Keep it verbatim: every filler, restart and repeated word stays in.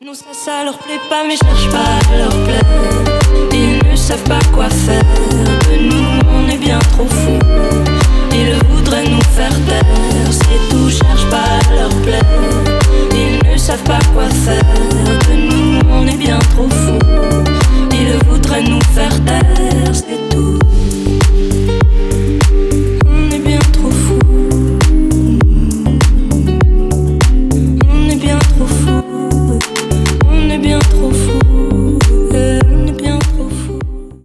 Non, ça, ça leur plaît pas, mais cherche pas à leur plaire. Ils ne savent pas quoi faire de nous, on est bien trop fous.